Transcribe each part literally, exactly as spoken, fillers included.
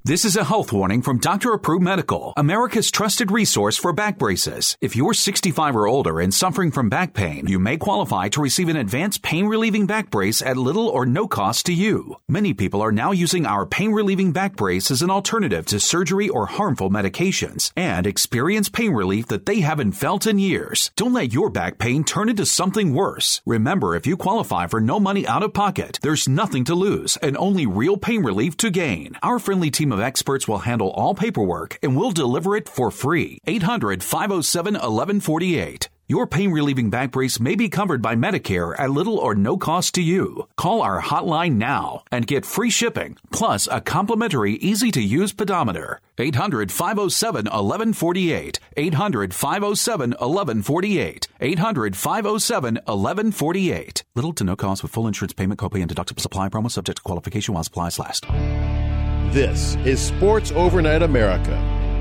This is a health warning from Doctor Approved Medical, America's trusted resource for back braces. If you're sixty-five or older and suffering from back pain, you may qualify to receive an advanced pain-relieving back brace at little or no cost to you. Many people are now using our pain-relieving back brace as an alternative to surgery or harmful medications and experience pain relief that they haven't felt in years. Don't let your back pain turn into something worse. Remember, if you qualify for no money out of pocket, there's nothing to lose and only real pain relief to gain. Our friendly team of experts will handle all paperwork and will deliver it for free. eight hundred, five oh seven, eleven forty-eight. Your pain-relieving back brace may be covered by Medicare at little or no cost to you. Call our hotline now and get free shipping, plus a complimentary, easy-to-use pedometer. eight hundred, five oh seven, eleven forty-eight. eight hundred, five oh seven, eleven forty-eight. eight hundred, five oh seven, eleven forty-eight. Little to no cost with full insurance payment, copay, and deductible supply promo subject to qualification while supplies last. This is Sports Overnight America.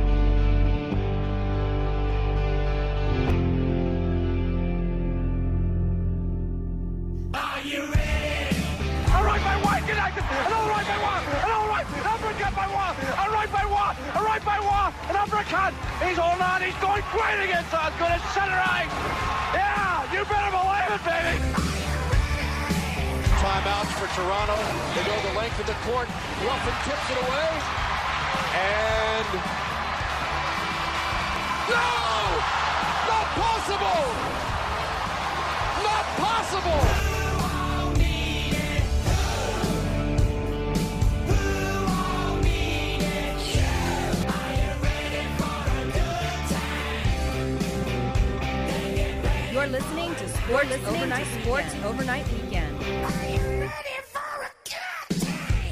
Are you ready? All right, my wife, get out. And all right, my wife. And all right, uppercut by one. All right, by one. All right, by one. An uppercut. He's holding on. He's going great against us. Good at center ice. Yeah, you better believe it, baby. Timeouts for Toronto. They go the length of the court. Ruffin tips it away. And... No! Not possible! Not possible! You're listening to Sports listening Overnight to Sports Weekend. Overnight Weekend. Are you ready for a good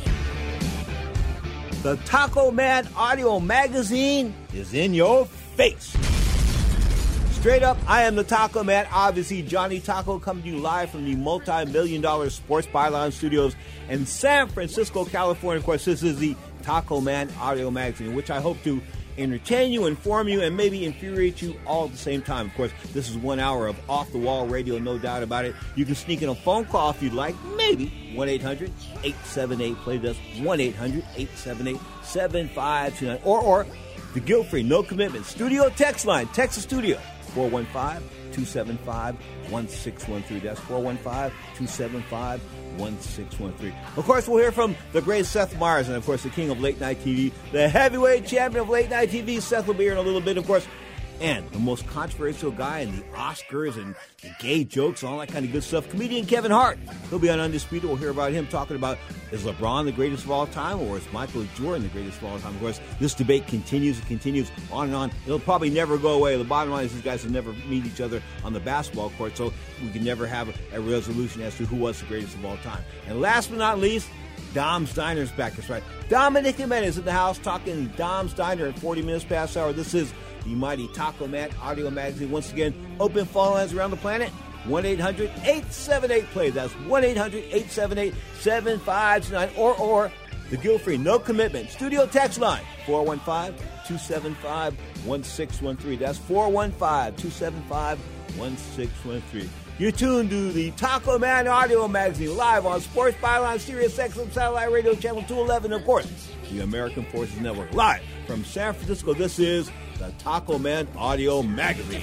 time? The Taco Man Audio Magazine is in your face. Straight up, I am the Taco Man, obviously Johnny Taco, coming to you live from the multi-million dollar Sports Byline Studios in San Francisco, California. Of course, this is the Taco Man Audio Magazine, which I hope to entertain you, inform you, and maybe infuriate you all at the same time. Of course, this is one hour of off-the-wall radio, no doubt about it. You can sneak in a phone call if you'd like, maybe one eight hundred, eight seven eight, play this, one eight hundred, eight seven eight, seven five two nine, or, or the guilt-free, no commitment, studio text line, text the studio, four one five, two seven five, one six one three. That's four one five, two seven five, one six one three. Of course, we'll hear from the great Seth Meyers, and of course, the king of late night T V, the heavyweight champion of late night T V. Seth will be here in a little bit, of course, and the most controversial guy in the Oscars and the gay jokes and all that kind of good stuff, comedian Kevin Hart. He'll be on Undisputed. We'll hear about him talking about, is LeBron the greatest of all time, or is Michael Jordan the greatest of all time? Of course, this debate continues and continues on and on. It'll probably never go away. The bottom line is these guys will never meet each other on the basketball court, so we can never have a, a resolution as to who was the greatest of all time. And last but not least, Dom's Diner's back. That's right. Dominic Jimenez in the house talking Dom's Diner at forty minutes past the hour. This is the mighty Taco Man Audio Magazine. Once again, open phone lines around the planet. one eight hundred, eight seven eight, play. That's one eight hundred, eight seven eight, seven five two nine. Or, or the guilt-free, no commitment, studio text line, four one five, two seven five, one six one three. That's four one five, two seven five, one six one three. You're tuned to the Taco Man Audio Magazine, live on Sports Byline, Sirius X M Satellite Radio Channel two eleven, of course, the American Forces Network. Live from San Francisco, this is the Taco Man Audio Magazine.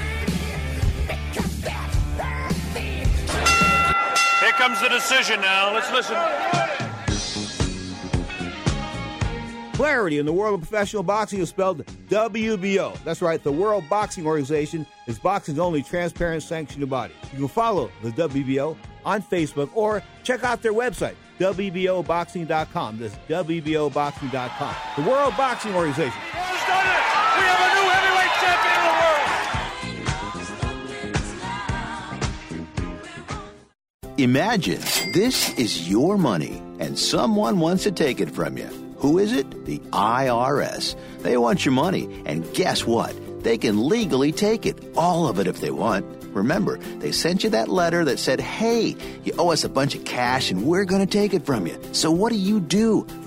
Here comes the decision now. Let's listen. Clarity in the world of professional boxing is spelled W B O. That's right, the World Boxing Organization is boxing's only transparent sanctioned body. You can follow the W B O on Facebook or check out their website, W B O boxing dot com. That's W B O boxing dot com. The World Boxing Organization. Who's done it? We have a new heavyweight champion of the world. Imagine this is your money and someone wants to take it from you. Who is it? The I R S. They want your money, and guess what? They can legally take it, all of it if they want. Remember, they sent you that letter that said, hey, you owe us a bunch of cash and we're going to take it from you. So what do you do?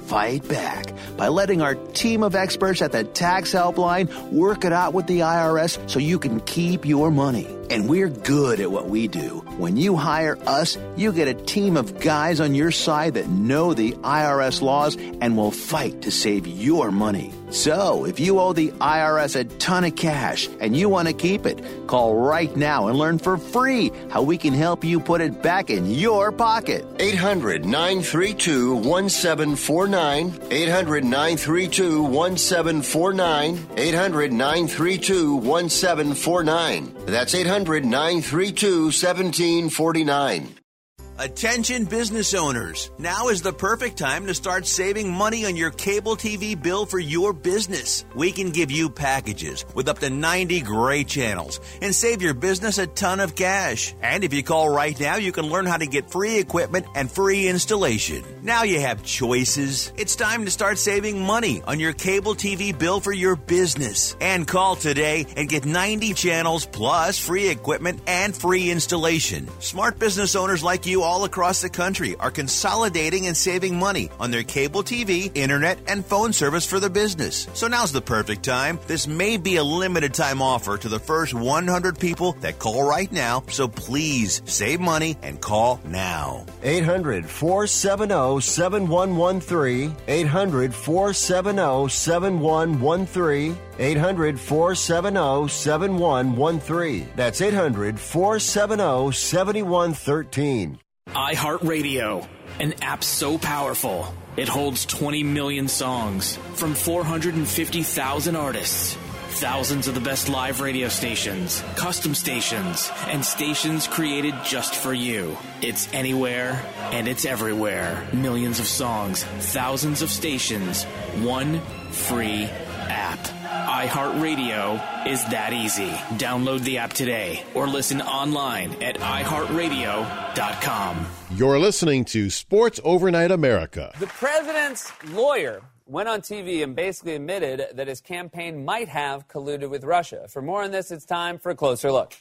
fight back by letting our team of experts at the Tax Helpline work it out with the I R S so you can keep your money. And we're good at what we do. When you hire us, you get a team of guys on your side that know the I R S laws and will fight to save your money. So, if you owe the I R S a ton of cash and you want to keep it, call right now and learn for free how we can help you put it back in your pocket. eight hundred nine three two one seven four nine. eight hundred nine three two one seven four nine. eight hundred nine three two one seven four nine. That's eight hundred nine three two one seven four nine. Attention business owners. Now is the perfect time to start saving money on your cable T V bill for your business. We can give you packages with up to ninety great channels and save your business a ton of cash. And if you call right now, you can learn how to get free equipment and free installation. Now you have choices. It's time to start saving money on your cable T V bill for your business. And call today and get ninety channels plus free equipment and free installation. Smart business owners like you all across the country are consolidating and saving money on their cable T V, internet, and phone service for their business. So now's the perfect time. This may be a limited time offer to the first one hundred people that call right now, so please save money and call now. eight hundred four seven zero seven one one three. eight hundred four seven zero seven one one three. eight hundred four seven zero seven one one three. That's eight hundred four seven zero seven one one three. iHeartRadio, an app so powerful, it holds twenty million songs from four hundred fifty thousand artists. Thousands of the best live radio stations, custom stations, and stations created just for you. It's anywhere and it's everywhere. Millions of songs, thousands of stations, one free app. iHeartRadio is that easy. Download the app today or listen online at i heart radio dot com. You're listening to Sports Overnight America. The president's lawyer went on T V and basically admitted that his campaign might have colluded with Russia. For more on this, it's time for a closer look.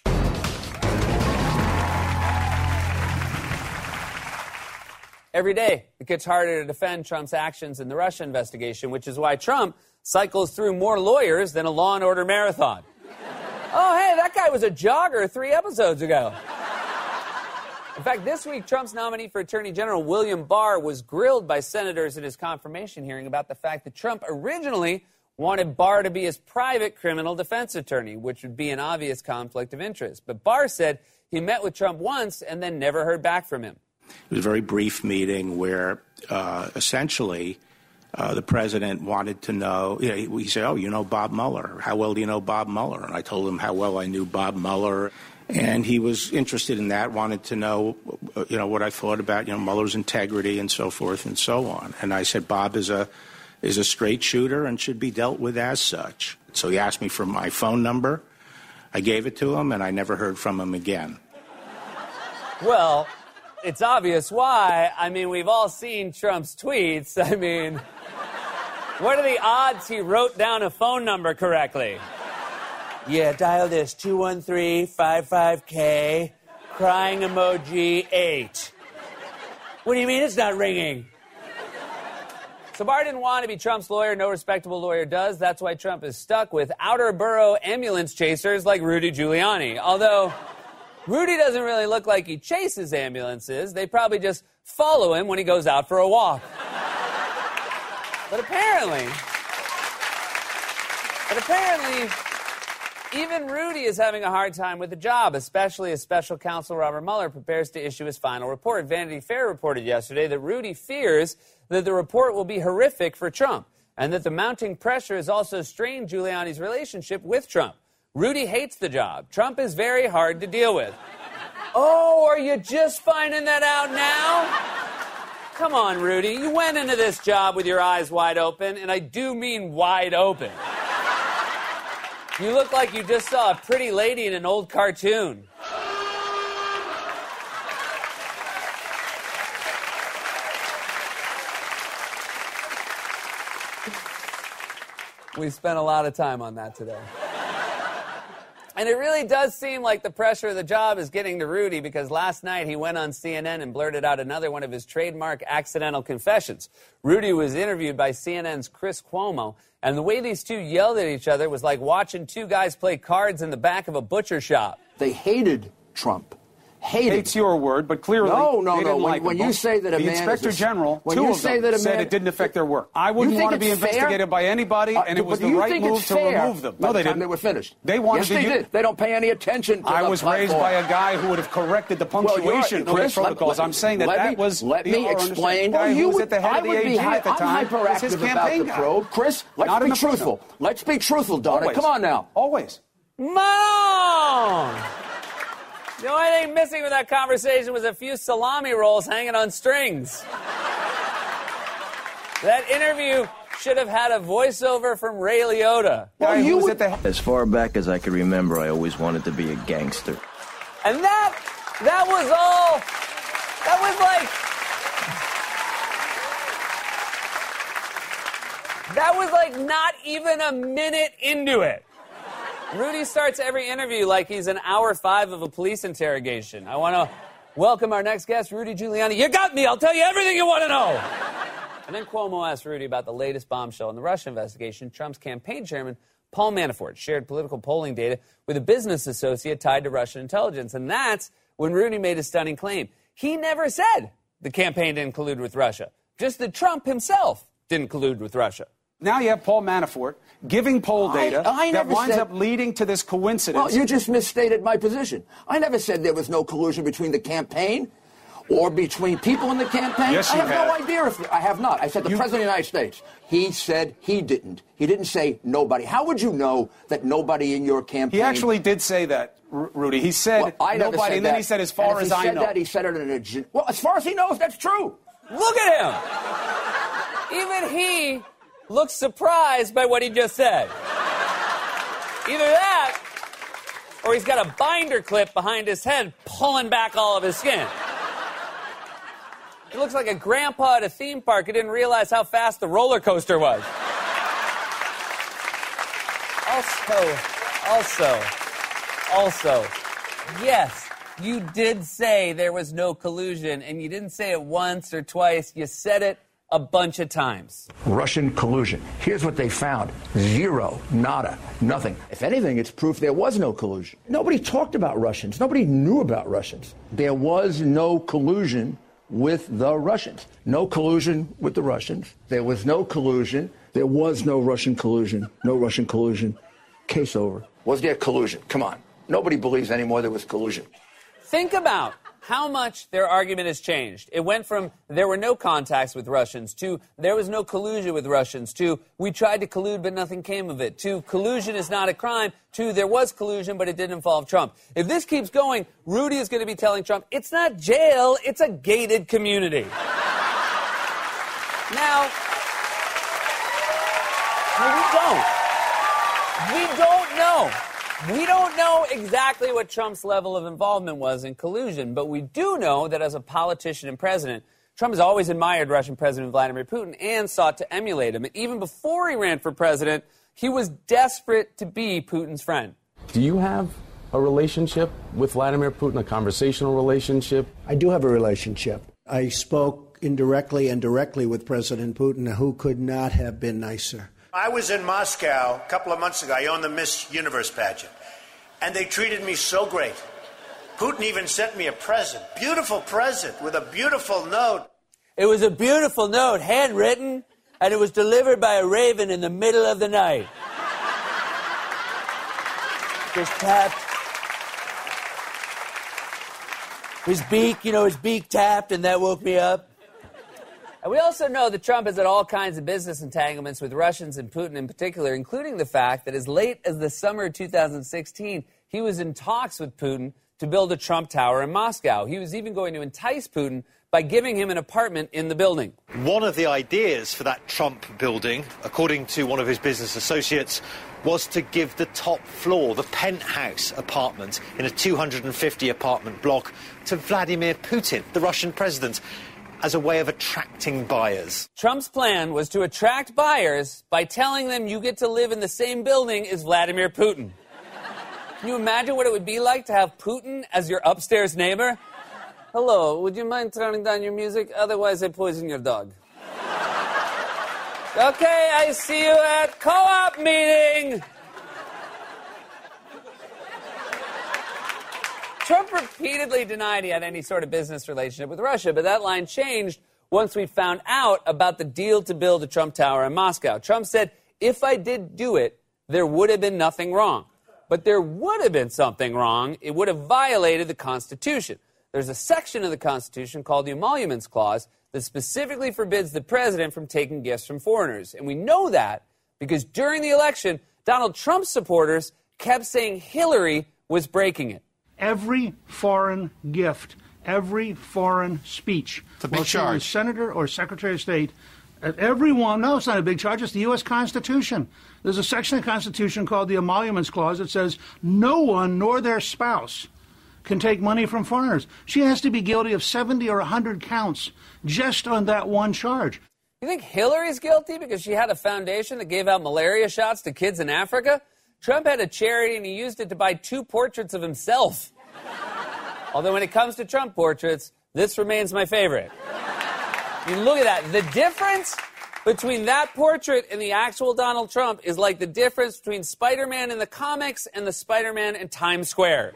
Every day, it gets harder to defend Trump's actions in the Russia investigation, which is why Trump cycles through more lawyers than a Law and Order marathon. Oh, hey, that guy was a jogger three episodes ago. In fact, this week, Trump's nominee for Attorney General, William Barr, was grilled by senators at his confirmation hearing about the fact that Trump originally wanted Barr to be his private criminal defense attorney, which would be an obvious conflict of interest. But Barr said he met with Trump once and then never heard back from him. It was a very brief meeting where uh, essentially uh, the president wanted to know, you know, he, he said, oh, you know Bob Mueller. How well do you know Bob Mueller? And I told him how well I knew Bob Mueller. And he was interested in that, wanted to know, you know, what I thought about, you know, Mueller's integrity and so forth and so on. And I said, Bob is a is a straight shooter and should be dealt with as such. So he asked me for my phone number. I gave it to him, and I never heard from him again. Well, it's obvious why. I mean, we've all seen Trump's tweets. I mean, what are the odds he wrote down a phone number correctly? Yeah, dial this, two one three five five K, crying emoji eight. What do you mean it's not ringing? So Barr didn't want to be Trump's lawyer. No respectable lawyer does. That's why Trump is stuck with outer borough ambulance chasers like Rudy Giuliani. Although Rudy doesn't really look like he chases ambulances. They probably just follow him when he goes out for a walk. But apparently, but apparently, even Rudy is having a hard time with the job, especially as special counsel Robert Mueller prepares to issue his final report. Vanity Fair reported yesterday that Rudy fears that the report will be horrific for Trump and that the mounting pressure has also strained Giuliani's relationship with Trump. Rudy hates the job. Trump is very hard to deal with. Oh, are you just finding that out now? Come on, Rudy. You went into this job with your eyes wide open, and I do mean wide open. You look like you just saw a pretty lady in an old cartoon. We spent a lot of time on that today. And it really does seem like the pressure of the job is getting to Rudy, because last night he went on C N N and blurted out another one of his trademark accidental confessions. Rudy was interviewed by C N N's Chris Cuomo, and the way these two yelled at each other was like watching two guys play cards in the back of a butcher shop. They hated Trump. Hated. Hate's your word, but clearly no, no, they no. didn't when, like when him. you say that a the man inspector is a, general, when two you of say them that a said man, it didn't affect their work. I wouldn't want to be investigated fair? by anybody, uh, and it was but the you right think move it's to fair remove them. By No, the they time didn't. They were finished. They wanted yes, to. They u- did. They don't pay any attention to I the was platform. raised by a guy who would have corrected the punctuation well, of the protocols. Let, I'm saying that let that me, was Let the me explain. The guy well, you who was would, at the head I of the would A be G high, at the I'm time. was his hyperactive about campaign the guy. probe. Chris, let's Not be in the truthful. footnote. Let's be truthful, Donna. Always. Come on now. Always. Mom! The only thing missing with that conversation was a few salami rolls hanging on strings. That interview should have had a voiceover from Ray Liotta. Well, you would... As far back as I can remember, I always wanted to be a gangster. And that, that was all, that was like, that was like not even a minute into it. Rudy starts every interview like he's in hour five of a police interrogation. I want to welcome our next guest, Rudy Giuliani. You got me. I'll tell you everything you want to know. And then Cuomo asked Rudy about the latest bombshell in the Russia investigation. Trump's campaign chairman, Paul Manafort, shared political polling data with a business associate tied to Russian intelligence. And that's when Rudy made a stunning claim. He never said the campaign didn't collude with Russia, just that Trump himself didn't collude with Russia. Now you have Paul Manafort giving poll data I, I that winds said, up leading to this coincidence. Well, you just misstated my position. I never said there was no collusion between the campaign or between people in the campaign. Yes, you I have, have. no idea if I have not. I said the you, President of the United States. He said he didn't. He didn't say nobody. How would you know that nobody in your campaign... He actually did say that, R- Rudy. He said well, I never nobody, said and then that. he said, as far and if as he I said know. That, he said it in a... Well, as far as he knows, that's true. Look at him. Even he looks surprised by what he just said. Either that, or he's got a binder clip behind his head pulling back all of his skin. He looks like a grandpa at a theme park who didn't realize how fast the roller coaster was. Also, also, also, yes, you did say there was no collusion, and you didn't say it once or twice. You said it a bunch of times. Russian collusion. Here's what they found. Zero. Nada. Nothing. If anything, it's proof there was no collusion. Nobody talked about Russians. Nobody knew about Russians. There was no collusion with the Russians. No collusion with the Russians. There was no collusion. There was no Russian collusion. No Russian collusion. Case over. Was there collusion? Come on. Nobody believes anymore there was collusion. Think about how much their argument has changed. It went from there were no contacts with Russians to there was no collusion with Russians to we tried to collude but nothing came of it to collusion is not a crime to there was collusion but it didn't involve Trump. If this keeps going, Rudy is going to be telling Trump it's not jail, it's a gated community. Now, we don't. We don't know. We don't know exactly what Trump's level of involvement was in collusion, but we do know that as a politician and president, Trump has always admired Russian President Vladimir Putin and sought to emulate him. And even before he ran for president, he was desperate to be Putin's friend. Do you have a relationship with Vladimir Putin, a conversational relationship? I do have a relationship. I spoke indirectly and directly with President Putin, who could not have been nicer. I was in Moscow a couple of months ago. I owned the Miss Universe pageant. And they treated me so great. Putin even sent me a present, beautiful present with a beautiful note. It was a beautiful note, handwritten, and it was delivered by a raven in the middle of the night. Just tapped. His beak, you know, his beak tapped, and that woke me up. And we also know that Trump has had all kinds of business entanglements with Russians and Putin in particular, including the fact that as late as the summer of two thousand sixteen, he was in talks with Putin to build a Trump Tower in Moscow. He was even going to entice Putin by giving him an apartment in the building. One of the ideas for that Trump building, according to one of his business associates, was to give the top floor, the penthouse apartment in a two hundred fifty apartment block to Vladimir Putin, the Russian president, as a way of attracting buyers. Trump's plan was to attract buyers by telling them you get to live in the same building as Vladimir Putin. Can you imagine what it would be like to have Putin as your upstairs neighbor? Hello, would you mind turning down your music? Otherwise, I poison your dog. Okay, I see you at co-op meeting. Trump repeatedly denied he had any sort of business relationship with Russia, but that line changed once we found out about the deal to build a Trump Tower in Moscow. Trump said, if I did do it, there would have been nothing wrong. But there would have been something wrong. It would have violated the Constitution. There's a section of the Constitution called the Emoluments Clause that specifically forbids the president from taking gifts from foreigners. And we know that because during the election, Donald Trump's supporters kept saying Hillary was breaking it. Every foreign gift, every foreign speech, it's a big whether charge. you're senator or secretary of state, at everyone, no, it's not a big charge, it's the U S Constitution. There's a section of the Constitution called the Emoluments Clause that says no one nor their spouse can take money from foreigners. She has to be guilty of seventy or one hundred counts just on that one charge. You think Hillary's guilty because she had a foundation that gave out malaria shots to kids in Africa? Trump had a charity and he used it to buy two portraits of himself. Although when it comes to Trump portraits, this remains my favorite. You look at that. The difference between that portrait and the actual Donald Trump is like the difference between Spider-Man in the comics and the Spider-Man in Times Square.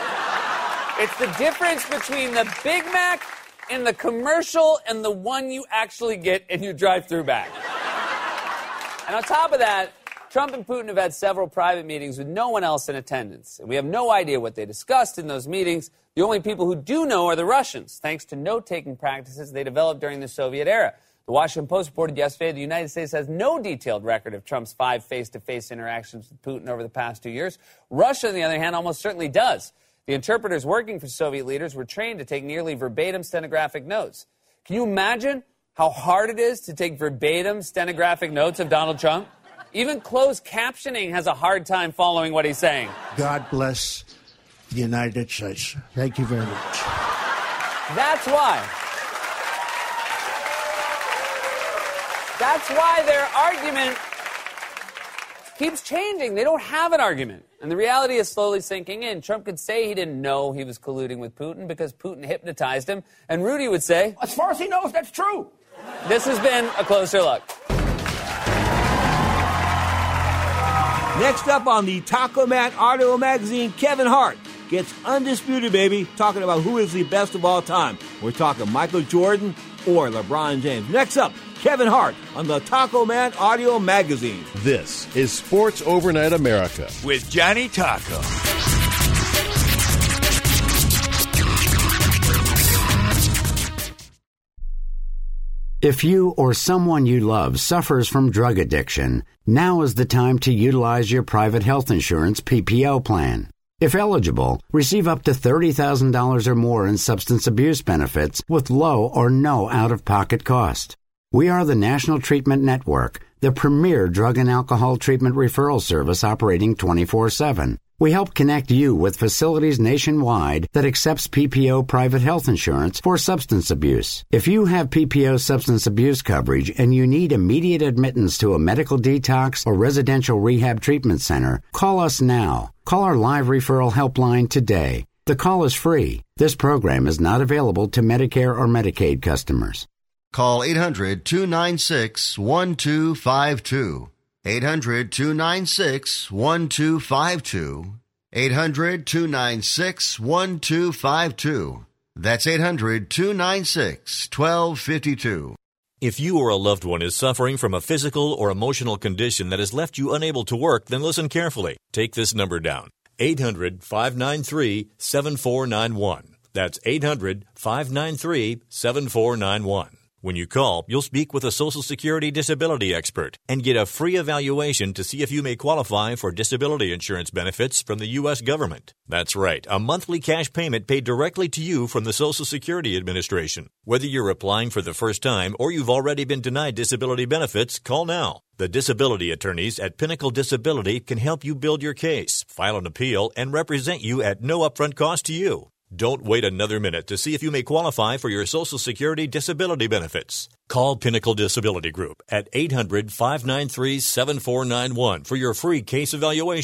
It's the difference between the Big Mac and the commercial and the one you actually get and you drive through back. And on top of that, Trump and Putin have had several private meetings with no one else in attendance. And we have no idea what they discussed in those meetings. The only people who do know are the Russians, thanks to note-taking practices they developed during the Soviet era. The Washington Post reported yesterday the United States has no detailed record of Trump's five face-to-face interactions with Putin over the past two years. Russia, on the other hand, almost certainly does. The interpreters working for Soviet leaders were trained to take nearly verbatim stenographic notes. Can you imagine how hard it is to take verbatim stenographic notes of Donald Trump? Even closed captioning has a hard time following what he's saying. God bless the United States. Thank you very much. That's why. That's why their argument keeps changing. They don't have an argument. And the reality is slowly sinking in. Trump could say he didn't know he was colluding with Putin because Putin hypnotized him. And Rudy would say, as far as he knows, that's true. This has been A Closer Look. Next up on the Taco Man Audio Magazine, Kevin Hart gets undisputed, baby, talking about who is the best of all time. We're talking Michael Jordan or LeBron James. Next up, Kevin Hart on the Taco Man Audio Magazine. This is Sports Overnight America with Johnny Taco. If you or someone you love suffers from drug addiction, now is the time to utilize your private health insurance P P O plan. If eligible, receive up to thirty thousand dollars or more in substance abuse benefits with low or no out-of-pocket cost. We are the National Treatment Network, the premier drug and alcohol treatment referral service operating twenty-four seven. We help connect you with facilities nationwide that accepts P P O private health insurance for substance abuse. If you have P P O substance abuse coverage and you need immediate admittance to a medical detox or residential rehab treatment center, call us now. Call our live referral helpline today. The call is free. This program is not available to Medicare or Medicaid customers. Call eight hundred, two nine six, one two five two. eight hundred, two nine six, one two five two. eight hundred, two nine six, one two five two. That's eight hundred, two nine six, one two five two. If you or a loved one is suffering from a physical or emotional condition that has left you unable to work, then listen carefully. Take this number down. eight hundred, five nine three, seven four nine one. That's eight hundred, five nine three, seven four nine one. When you call, you'll speak with a Social Security disability expert and get a free evaluation to see if you may qualify for disability insurance benefits from the U S government. That's right, a monthly cash payment paid directly to you from the Social Security Administration. Whether you're applying for the first time or you've already been denied disability benefits, call now. The disability attorneys at Pinnacle Disability can help you build your case, file an appeal, and represent you at no upfront cost to you. Don't wait another minute to see if you may qualify for your Social Security disability benefits. Call Pinnacle Disability Group at eight hundred, five nine three, seven four nine one for your free case evaluation.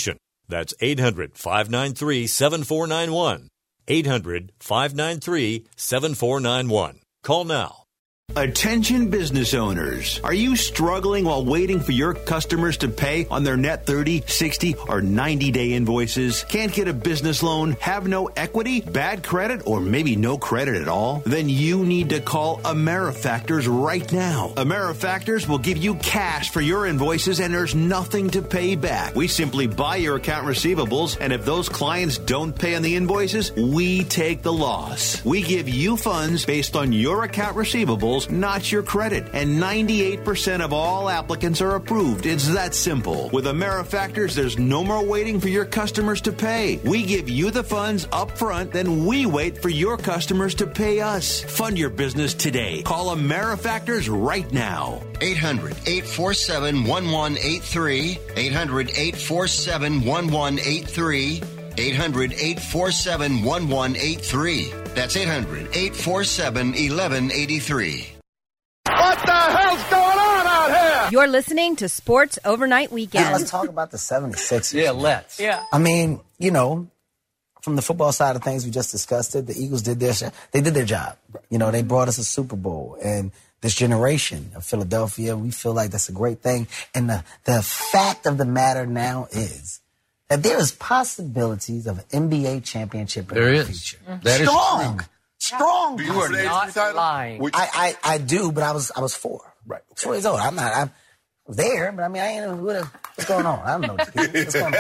That's eight hundred, five nine three, seven four nine one. eight hundred, five nine three, seven four nine one. Call now. Attention business owners. Are you struggling while waiting for your customers to pay on their net thirty, sixty, or ninety day invoices? Can't get a business loan? Have no equity? Bad credit? Or maybe no credit at all? Then you need to call AmeriFactors right now. AmeriFactors will give you cash for your invoices and there's nothing to pay back. We simply buy your account receivables, and if those clients don't pay on the invoices, we take the loss. We give you funds based on your account receivables, not your credit. And ninety-eight percent of all applicants are approved. It's that simple. With AmeriFactors, there's no more waiting for your customers to pay. We give you the funds up front, then we wait for your customers to pay us. Fund your business today. Call AmeriFactors right now. eight hundred, eight four seven, one one eight three. eight hundred, eight four seven, one one eight three. eight hundred, eight four seven, one one eight three. That's eight hundred, eight four seven, one one eight three. What the hell's going on out here? You're listening to Sports Overnight Weekend. Now let's talk about the seventy-sixers. Yeah, let's. Yeah. I mean, you know, from the football side of things, we just discussed it. The Eagles did their they did their job. You know, they brought us a Super Bowl, and this generation of Philadelphia, we feel like that's a great thing. And the the fact of the matter now is that there is possibilities of an N B A championship in There the is. future. That is Strong. true. Strong. You are not lying. I, I, I do, but I was I was four. Right. Four years old. I'm not. I'm there, but I mean, I ain't know what, what's going on. I don't know what's going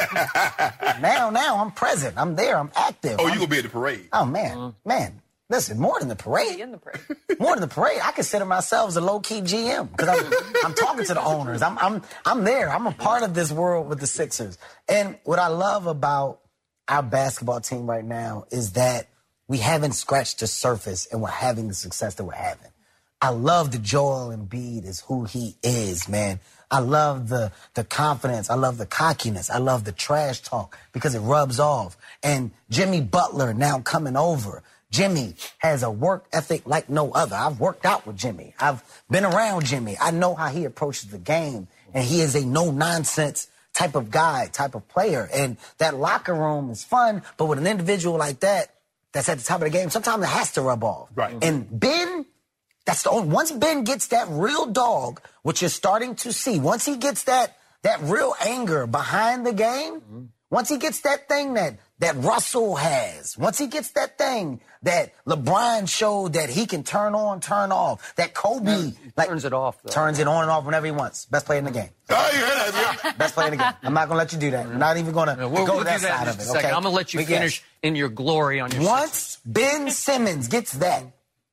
on. Now, now I'm present. I'm there. I'm active. Oh, I'm, you gonna be at the parade? Oh man, mm. man. Listen, more than the parade. In the parade. More than the parade. I consider myself as a low-key G M because I'm, I'm talking to the owners. I'm, I'm, I'm there. I'm a part of this world with the Sixers. And what I love about our basketball team right now is that we haven't scratched the surface and we're having the success that we're having. I love the Joel Embiid is who he is, man. I love the the confidence. I love the cockiness. I love the trash talk because it rubs off. And Jimmy Butler now coming over. Jimmy has a work ethic like no other. I've worked out with Jimmy. I've been around Jimmy. I know how he approaches the game. And he is a no-nonsense type of guy, type of player. And that locker room is fun, but with an individual like that, that's at the top of the game, sometimes it has to rub off. Right. And Ben, that's the only, once Ben gets that real dog, which you're starting to see, once he gets that that real anger behind the game, mm-hmm. once he gets that thing that that Russell has, once he gets that thing that LeBron showed that he can turn on, turn off, that Kobe he like, turns it off, though. turns it on and off whenever he wants. Best player in the game. Oh, yeah, Best player in the game. I'm not going to let you do that. I'm not even going to No, we'll, go we'll to that, do that side in of just it. a second. Okay? I'm going to let you But finish yes, in your glory on your once Sixers. Ben Simmons gets that,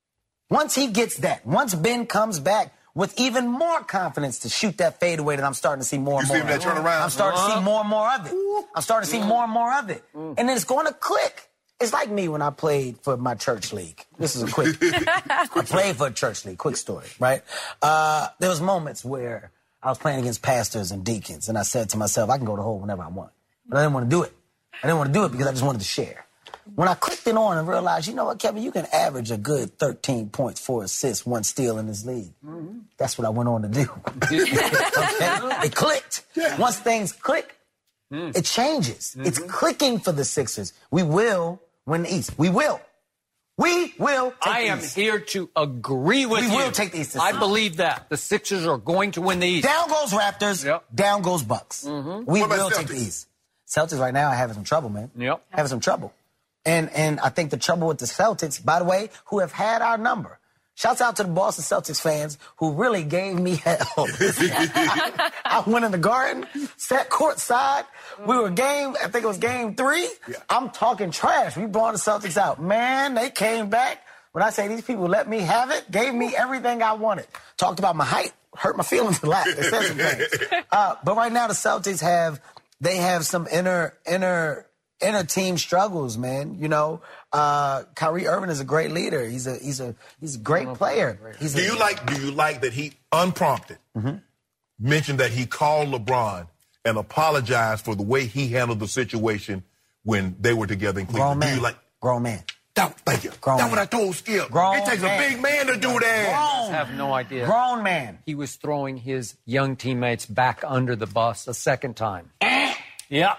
once he gets that, once Ben comes back with even more confidence to shoot that fadeaway that I'm starting to see more and You more see of. that turnaround? I'm starting Uh-huh. to see more and more of it. I'm starting to see more and more of it. And then it's going to click. It's like me when I played for my church league. This is a quick... I played for a church league. Quick story, right? Uh, there was moments where I was playing against pastors and deacons, and I said to myself, I can go to hole whenever I want. But I didn't want to do it. I didn't want to do it because I just wanted to share. When I clicked it on and realized, you know what, Kevin, you can average a good thirteen points, four assists, one steal in this league. Mm-hmm. That's what I went on to do. Okay? It clicked. Yeah. Once things click, mm. it changes. Mm-hmm. It's clicking for the Sixers. We will win the East. We will. We will take I the am East. here to agree with we you. We will take the East. I believe that. The Sixers are going to win the East. Down goes Raptors. Yep. Down goes Bucks. Mm-hmm. We will take the East. Celtics right now are having some trouble, man. Yep. Having some trouble. And and I think the trouble with the Celtics, by the way, who have had our number. Shouts out to the Boston Celtics fans who really gave me hell. I went in the Garden, sat courtside. We were game, I think it was game three. Yeah. I'm talking trash. We brought the Celtics out. Man, they came back. When I say these people let me have it, gave me everything I wanted. Talked about my height, hurt my feelings a lot. They said some things. Uh, but right now the Celtics have, they have some inner, inner, inner team struggles, man. You know, uh, Kyrie Irving is a great leader. He's a he's a he's a great player. He's do a, you like do you like that he unprompted mm-hmm. mentioned that he called LeBron and apologized for the way he handled the situation when they were together in Cleveland? Grown man. Do you like grown man? That, thank you. Grown That's man. what I told Skip. Grown it takes man. a big man to do that. Grown. I have no idea. Grown man. He was throwing his young teammates back under the bus a second time. Yeah.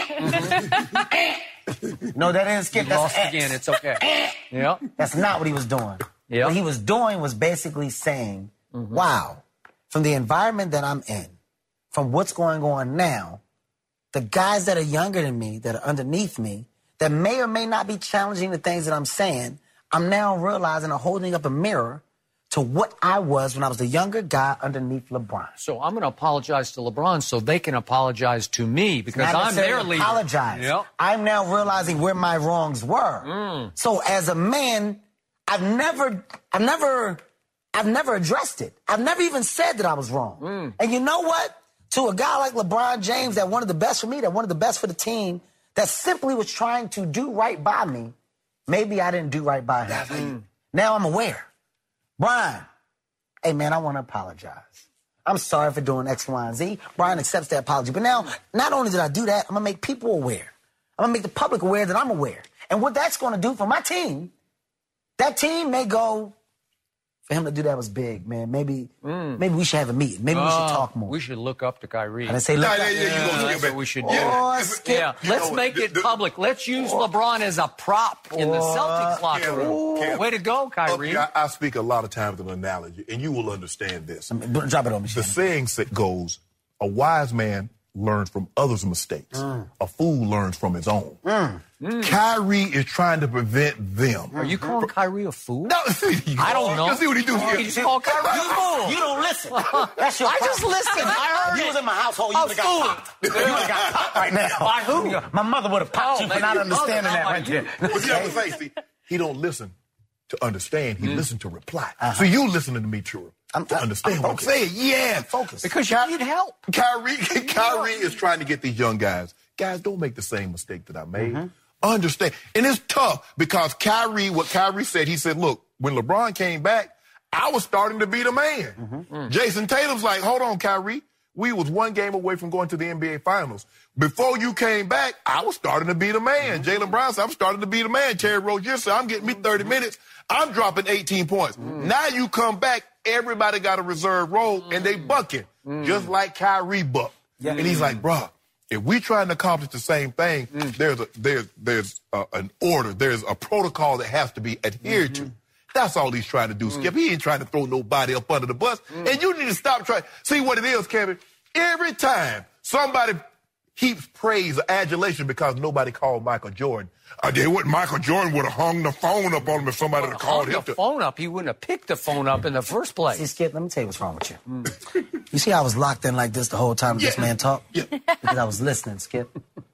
No, that didn't skip. You That's lost X. again. It's okay. Yeah. That's not what he was doing. Yeah. What he was doing was basically saying, Mm-hmm. wow, from the environment that I'm in, from what's going on now, the guys that are younger than me, that are underneath me, that may or may not be challenging the things that I'm saying, I'm now realizing or holding up a mirror to what I was when I was the younger guy underneath LeBron. So I'm going to apologize to LeBron so they can apologize to me because Not I'm their necessarily leader. Apologize. Yep. I'm now realizing where my wrongs were. Mm. So as a man, I've never, I've never, I've never addressed it. I've never even said that I was wrong. Mm. And you know what? To a guy like LeBron James, that wanted the best for me, that wanted the best for the team, that simply was trying to do right by me, maybe I didn't do right by him. Mm. Now I'm aware. Brian, hey, man, I want to apologize. I'm sorry for doing X, Y, and Z. Brian accepts that apology. But now, not only did I do that, I'm going to make people aware. I'm going to make the public aware that I'm aware. And what that's going to do for my team, that team may go, for him to do that was big, man. Maybe Mm. maybe we should have a meeting. Maybe we should Uh, talk more. We should look up to Kyrie. I didn't say look yeah, up. Yeah, yeah, Yeah, yeah, yeah, that's what we should do. Oh, Skip. Yeah, let's make it public. Let's use LeBron as a prop in the Celtics locker room. Cam, Way to go, Kyrie. I, I speak a lot of times with an analogy, and you will understand this. Drop it on me. The saying goes, a wise man learns from others' mistakes. Mm. A fool learns from his own. Mm. Mm. Kyrie is trying to prevent them. Are you calling Kyrie a fool? No, I don't know. You see what he do You here? just call Kyrie a fool. You don't listen. That's your I problem. just listened. I heard you it. was in my household, you A would have got popped. You would have got popped right now. By who? My mother would have popped Oh, you for maybe not your understanding mother, that not right by there. you. But you have to say, see, he don't listen to understand. Mm. He listen to reply. Uh-huh. So you listening to me, true. I'm, to understand I'm what I'm focused. saying. Yeah. I'm focused. Because you need help. Kyrie, Kyrie is trying to get these young guys. Guys, don't make the same mistake that I made. Mm-hmm. Understand. And it's tough because Kyrie, what Kyrie said, he said, look, when LeBron came back, I was starting to be the man. Mm-hmm. Jason Tatum's like, hold on, Kyrie. We was one game away from going to the N B A Finals. Before you came back, I was starting to be the man. Mm-hmm. Jalen Brown said, I'm starting to be the man. Terry Rozier said, I'm getting me thirty minutes. I'm dropping eighteen points. Mm-hmm. Now you come back, everybody got a reserve role, and they bucking, Mm-hmm. just like Kyrie bucked. Yeah. And he's like, bruh, if we trying to accomplish the same thing, Mm. there's a, there's there's a, an order, there's a protocol that has to be adhered Mm-hmm. to. That's all he's trying to do, Skip. He ain't trying to throw nobody up under the bus. And you need to stop trying. See what it is, Kevin? Every time somebody heaps praise or adulation because nobody called Michael Jordan, I did what Michael Jordan would have hung the phone up on him if somebody would have called Hung him. the To, phone up. He wouldn't have picked the phone up in the first place. See, Skip, let me tell you what's wrong with you. You see, I was locked in like this the whole time this Yeah. man talked? Yeah. Because I was listening, Skip.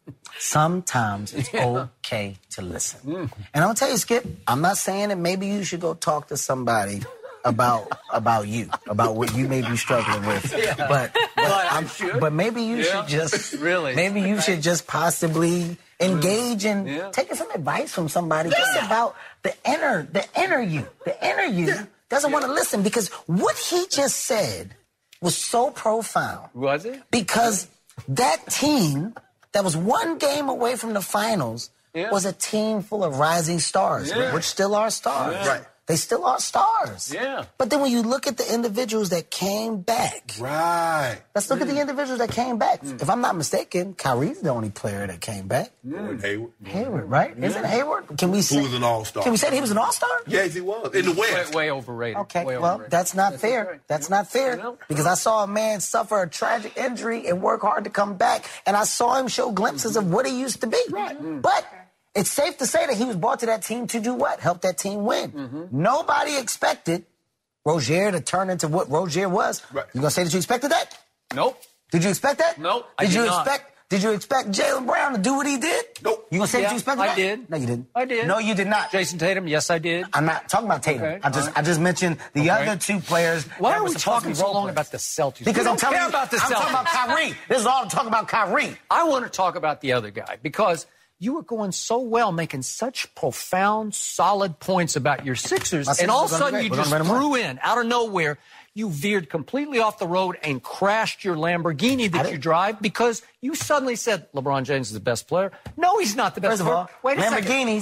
Sometimes it's okay to listen. And I'm going to tell you, Skip, I'm not saying that maybe you should go talk to somebody about about you, about what you may be struggling with. Yeah. But but, But I I'm- should. but maybe you Yeah. should just Really? maybe you should just possibly engage in Yeah. taking some advice from somebody just about the inner the inner you. The inner you doesn't want to listen because what he just said was so profound. Was it? Because that team that was one game away from the finals Yeah. was a team full of rising stars, Yeah. which still are stars. Yeah. Right. They still are stars. Yeah. But then when you look at the individuals that came back, right. let's look at the individuals that came back. If I'm not mistaken, Kyrie's the only player that came back. Gordon Hayward. Hayward, right? Isn't Hayward? Can we say Who was an all-star. Can we say that he was an all-star? Yes, he was. In the West. Way, way overrated. Okay, Way well, overrated. that's not fair. That's not fair. No. Because I saw a man suffer a tragic injury and work hard to come back, and I saw him show glimpses of what he used to be. But it's safe to say that he was brought to that team to do what? Help that team win. Mm-hmm. Nobody expected Rozier to turn into what Rozier was. Right. You gonna say that you expected that? Nope. Did you expect that? Nope, I Did did you not. expect? Did you expect Jalen Brown to do what he did? Nope. You gonna say Yeah, that you expected I that? did. No, you didn't. I did. No, you did not. Jason Tatum, yes, I did. I'm not talking about Tatum. Okay, I just all right. I just mentioned the Okay. other two players. Why that are were we supposed talking to be so role long players. about the Celtics? Because we I'm don't telling care you about the I'm Celtics. talking about Kyrie. This is all I'm talking about Kyrie. I want to talk about the other guy because you were going so well, making such profound, solid points about your Sixers, My and Sixers all of a are gonna sudden be you great. We're just gonna win them threw in, out of nowhere, you veered completely off the road and crashed your Lamborghini that you drive because you suddenly said LeBron James is the best player. No, he's not the best First of player. all, Wait a second. Lamborghinis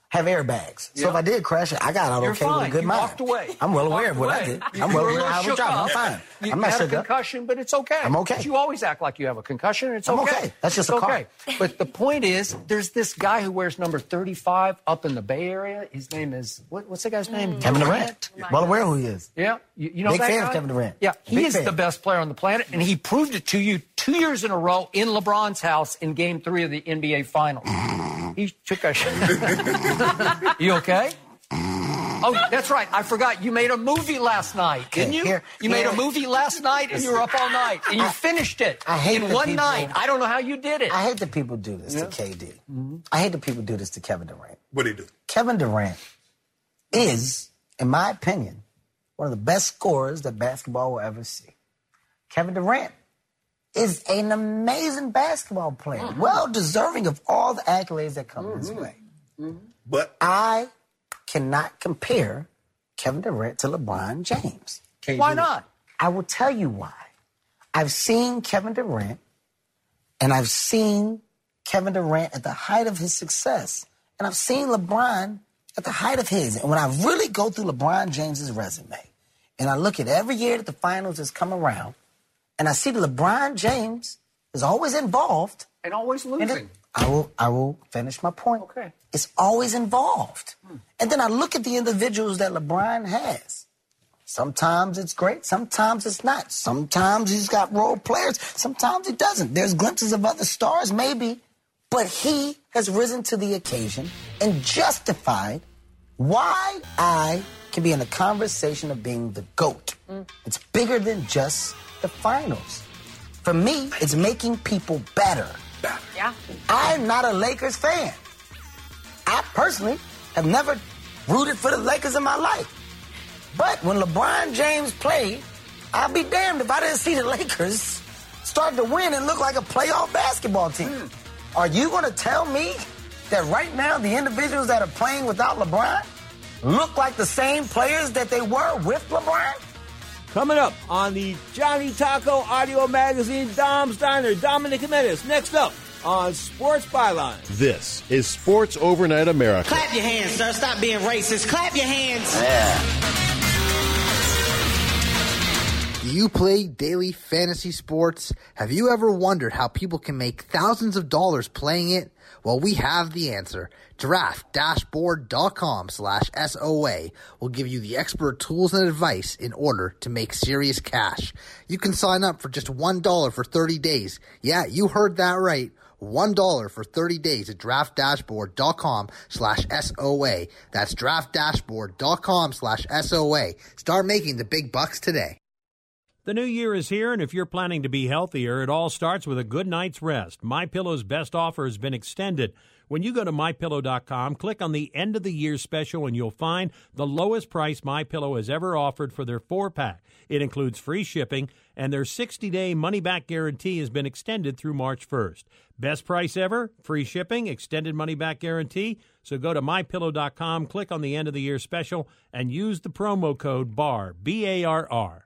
have airbags. So Yeah. if I did crash, I got out You're okay fine. with a good you mind. walked away. I'm well You aware walked of what I away. did. You I'm were well a aware little of how I was shook driving. I'm up. fine. You I'm not had a shook up. concussion, but it's okay. I'm okay. But you always act like you have a concussion. It's I'm okay. okay. That's just it's a car. okay. But the point is, there's this guy who wears number thirty-five up in the Bay Area. His name is, what, what's the guy's name? Kevin Durant. Well aware who he is. Yeah. You, you know Big that fan guy? of Kevin Durant. Yeah. He Big is fan. the best player on the planet, and he proved it to you two years in a row in LeBron's house in game three of the N B A Finals. He took a shot. You okay? Oh, that's right. I forgot. You made a movie last night, didn't you? Here- you here- made a movie last night, and you were up all night, and you I- finished it I hate in the one people- night. I don't know how you did it. I hate that people do this Yeah. to K D. I hate that people do this to Kevin Durant. What'd he do? Kevin Durant is, in my opinion, one of the best scorers that basketball will ever see. Kevin Durant is an amazing basketball player, Mm-hmm. well deserving of all the accolades that come his way. But I cannot compare Kevin Durant to LeBron James. Why not? I will tell you why. I've seen Kevin Durant, and I've seen Kevin Durant at the height of his success, and I've seen LeBron at the height of his. And when I really go through LeBron James's resume, and I look at every year that the finals has come around, and I see that LeBron James is always involved. And always And losing. it- I will I will finish my point. Okay. It's always involved. And then I look at the individuals that LeBron has. Sometimes it's great, sometimes it's not. Sometimes he's got role players, sometimes he doesn't. There's glimpses of other stars, maybe, but he has risen to the occasion and justified why I can be in a conversation of being the GOAT. It's bigger than just the finals. For me, it's making people better. Yeah. I'm not a Lakers fan. I personally have never rooted for the Lakers in my life. But when LeBron James played, I'd be damned if I didn't see the Lakers start to win and look like a playoff basketball team. Are you going to tell me that right now the individuals that are playing without LeBron look like the same players that they were with LeBron? Coming up on the Johnny Taco Audio Magazine, Dom's Diner, Dominic Jimenez. Next up on Sports Byline. This is Sports Overnight America. Clap your hands, sir. Stop being racist. Clap your hands. Do you play daily fantasy sports? Have you ever wondered how people can make thousands of dollars playing it? Well, we have the answer. Draft Dashboard dot com slash S O A will give you the expert tools and advice in order to make serious cash. You can sign up for just one dollar for thirty days. Yeah, you heard that right. one dollar for thirty days at Draft Dashboard dot com slash S O A. That's Draft Dashboard dot com slash S O A. Start making the big bucks today. The new year is here, and if you're planning to be healthier, it all starts with a good night's rest. MyPillow's best offer has been extended. When you go to my pillow dot com, click on the end of the year special, and you'll find the lowest price MyPillow has ever offered for their four-pack. It includes free shipping, and their sixty-day money-back guarantee has been extended through March first. Best price ever, free shipping, extended money-back guarantee. So go to my pillow dot com, click on the end of the year special, and use the promo code B A R, B A R R.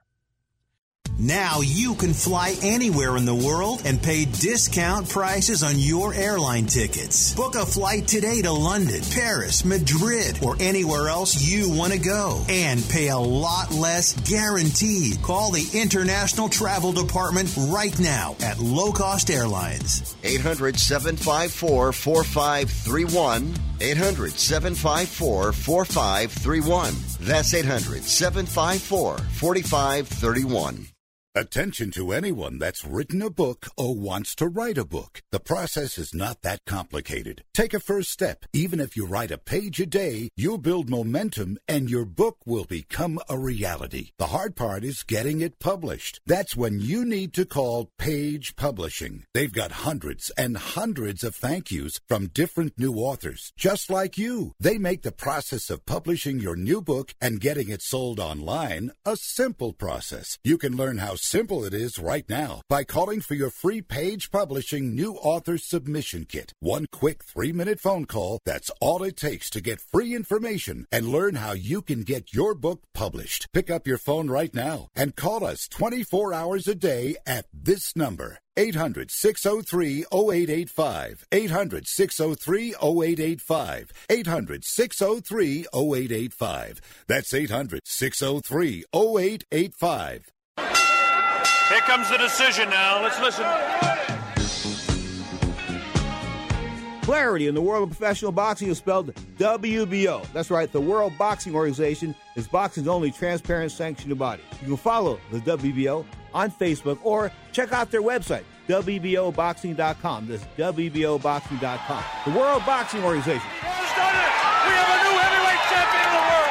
Now you can fly anywhere in the world and pay discount prices on your airline tickets. Book a flight today to London, Paris, Madrid, or anywhere else you want to go. And pay a lot less guaranteed. Call the International Travel Department right now at Low Cost Airlines. eight hundred, seven five four, four five three one. eight hundred, seven five four, four five three one. That's eight hundred, seven five four, four five three one. Attention to anyone that's written a book or wants to write a book. The process is not that complicated. Take a first step. Even if you write a page a day, you'll build momentum and your book will become a reality. The hard part is getting it published. That's when you need to call Page Publishing. They've got hundreds and hundreds of thank yous from different new authors, just like you. They make the process of publishing your new book and getting it sold online a simple process. You can learn how simple it is right now by calling for your free Page Publishing New Author Submission Kit. One quick three-minute phone call, that's all it takes to get free information and learn how you can get your book published. Pick up your phone right now and call us twenty-four hours a day at this number. eight hundred, six oh three, oh eight eight five. eight hundred, six oh three, oh eight eight five. eight hundred, six oh three, oh eight eight five. That's eight hundred, six oh three, oh eight eight five. Here comes the decision now. Let's listen. Clarity in the world of professional boxing is spelled W B O. That's right, the World Boxing Organization is boxing's only transparent sanctioned body. You can follow the W B O on Facebook or check out their website, W B O boxing dot com. That's W B O boxing dot com. The World Boxing Organization. Who's done it? We have a new heavyweight champion of the world.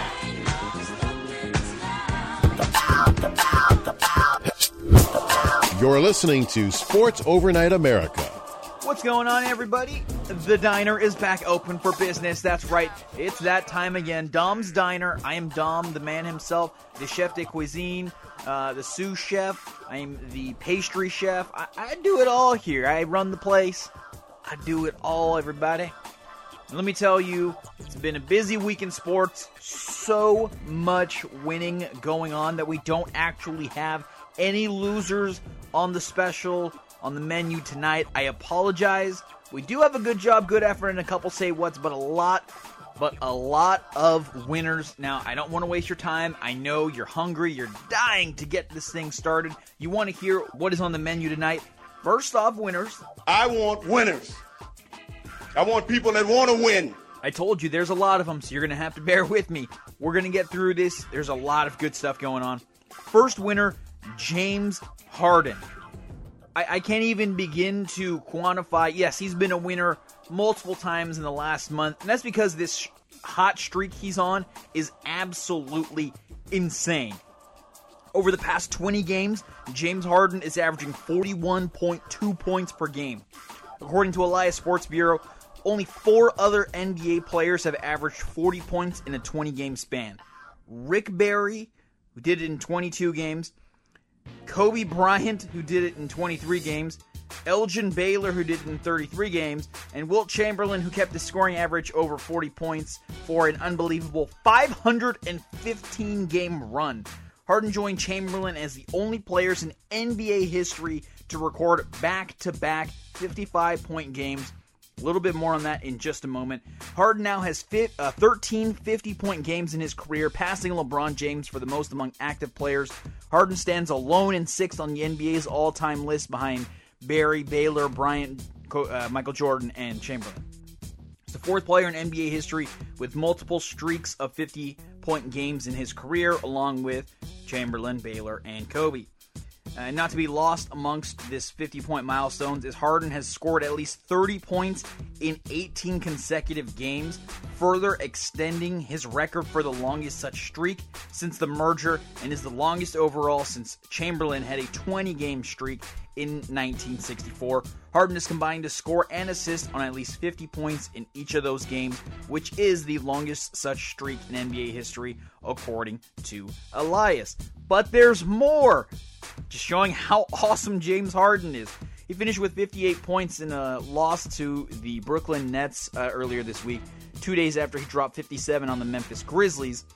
You're listening to Sports Overnight America. What's going on, everybody? The diner is back open for business. That's right. It's that time again. Dom's Diner. I am Dom, the man himself, the chef de cuisine, uh, the sous chef. I am the pastry chef. I, I do it all here. I run the place. I do it all, everybody. And let me tell you, it's been a busy week in sports. So much winning going on that we don't actually have any losers on the special, on the menu tonight. I apologize. We do have a good job, good effort, and a couple say what's, but a lot, but a lot of winners. Now, I don't want to waste your time. I know you're hungry. You're dying to get this thing started. You want to hear what is on the menu tonight. First off, winners. I want winners. I want people that want to win. I told you, there's a lot of them, so you're going to have to bear with me. We're going to get through this. There's a lot of good stuff going on. First winner, James Harden. I, I can't even begin to quantify. Yes, he's been a winner multiple times in the last month, and that's because this sh- hot streak he's on is absolutely insane. Over the past twenty games, James Harden is averaging forty-one point two points per game. According to Elias Sports Bureau, only four other N B A players have averaged forty points in a twenty-game span. Rick Barry, who did it in twenty-two games, Kobe Bryant, who did it in twenty-three games, Elgin Baylor, who did it in thirty-three games, and Wilt Chamberlain, who kept his scoring average over forty points for an unbelievable five hundred fifteen game run. Harden joined Chamberlain as the only players in N B A history to record back-to-back fifty-five point games. A little bit more on that in just a moment. Harden now has fit, uh, thirteen fifty-point games in his career, passing LeBron James for the most among active players. Harden stands alone in sixth on the N B A's all-time list behind Barry, Baylor, Bryant, uh, Michael Jordan, and Chamberlain. He's the fourth player in N B A history with multiple streaks of fifty-point games in his career, along with Chamberlain, Baylor, and Kobe. Uh, not to be lost amongst this fifty-point milestones is Harden has scored at least thirty points in eighteen consecutive games, further extending his record for the longest such streak since the merger, and is the longest overall since Chamberlain had a twenty-game streak in nineteen sixty-four. Harden is combined to score and assist on at least fifty points in each of those games, which is the longest such streak in N B A history, according to Elias. But there's more! Just showing how awesome James Harden is. He finished with fifty-eight points in a loss to the Brooklyn Nets uh, earlier this week, two days after he dropped fifty-seven on the Memphis Grizzlies,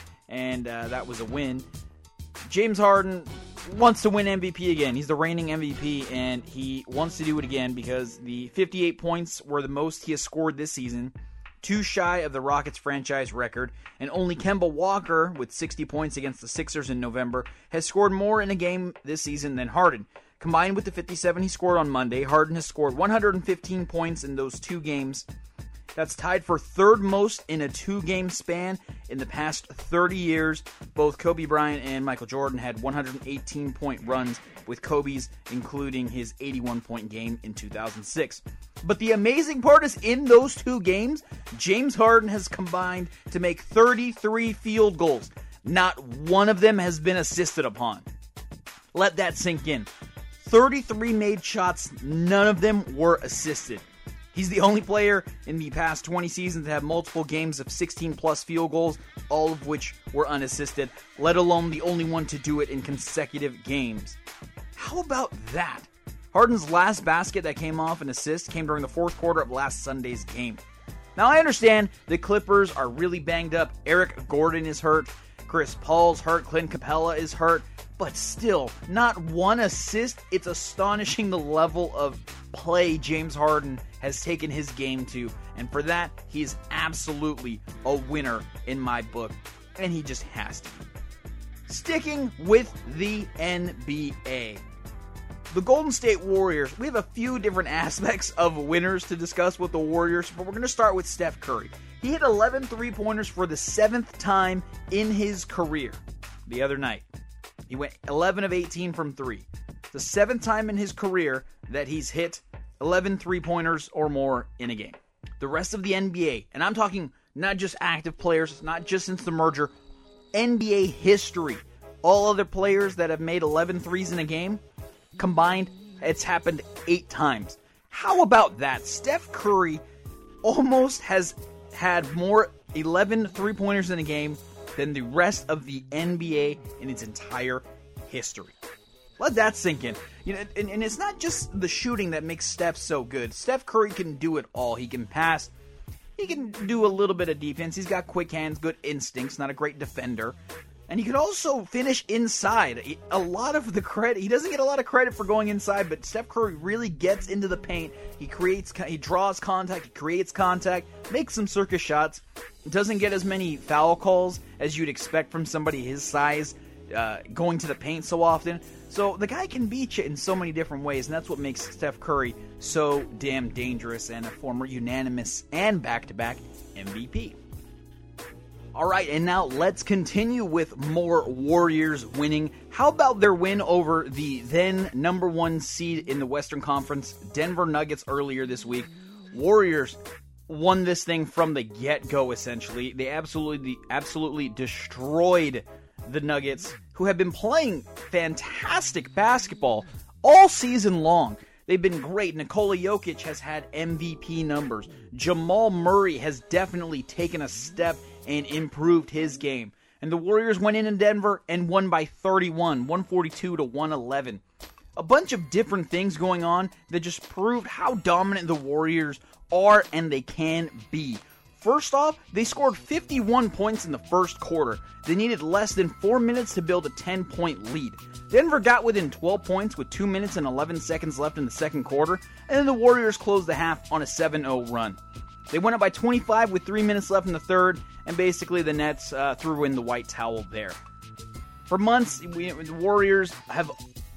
and uh, that was a win. James Harden wants to win M V P again. He's the reigning M V P, and he wants to do it again because the fifty-eight points were the most he has scored this season, too shy of the Rockets franchise record, and only Kemba Walker, with sixty points against the Sixers in November, has scored more in a game this season than Harden. Combined with the fifty-seven he scored on Monday, Harden has scored one hundred fifteen points in those two games. That's tied for third most in a two-game span in the past thirty years. Both Kobe Bryant and Michael Jordan had one hundred eighteen point runs, with Kobe's including his eighty-one point game in two thousand six. But the amazing part is, in those two games, James Harden has combined to make thirty-three field goals. Not one of them has been assisted upon. Let that sink in. thirty-three made shots, none of them were assisted. He's the only player in the past twenty seasons to have multiple games of sixteen-plus field goals, all of which were unassisted, let alone the only one to do it in consecutive games. How about that? Harden's last basket that came off an assist came during the fourth quarter of last Sunday's game. Now, I understand the Clippers are really banged up. Eric Gordon is hurt. Chris Paul's hurt. Clint Capella is hurt. But still, not one assist. It's astonishing the level of play James Harden has taken his game to. And for that, he is absolutely a winner in my book. And he just has to be. Sticking with the N B A. The Golden State Warriors, we have a few different aspects of winners to discuss with the Warriors, but we're going to start with Steph Curry. He hit eleven three-pointers for the seventh time in his career the other night. He went eleven of eighteen from three. The seventh time in his career that he's hit eleven three-pointers or more in a game. The rest of the N B A, and I'm talking not just active players, not just since the merger, N B A history, all other players that have made eleven threes in a game, combined, it's happened eight times. How about that? Steph Curry almost has had more eleven three-pointers in a game than the rest of the N B A in its entire history. Let that sink in. You know, and, and it's not just the shooting that makes Steph so good. Steph Curry can do it all. He can pass. He can do a little bit of defense. He's got quick hands, good instincts, not a great defender. And he could also finish inside. A lot of the credit, he doesn't get a lot of credit for going inside, but Steph Curry really gets into the paint. He creates, he draws contact, he creates contact, makes some circus shots. Doesn't get as many foul calls as you'd expect from somebody his size, uh, going to the paint so often. So the guy can beat you in so many different ways, and that's what makes Steph Curry so damn dangerous and a former unanimous and back-to-back M V P. All right, and now let's continue with more Warriors winning. How about their win over the then number one seed in the Western Conference, Denver Nuggets, earlier this week? Warriors won this thing from the get-go, essentially. They absolutely, absolutely destroyed the Nuggets, who have been playing fantastic basketball all season long. They've been great. Nikola Jokic has had M V P numbers. Jamal Murray has definitely taken a step and improved his game. And the Warriors went in in Denver and won by thirty-one, one forty-two to one eleven. A bunch of different things going on that just proved how dominant the Warriors are and they can be. First off, they scored fifty-one points in the first quarter. They needed less than four minutes to build a ten-point lead. Denver got within twelve points with two minutes and eleven seconds left in the second quarter, and then the Warriors closed the half on a seven oh run. They went up by twenty-five with three minutes left in the third, and basically the Nets uh, threw in the white towel there. For months, we, the Warriors have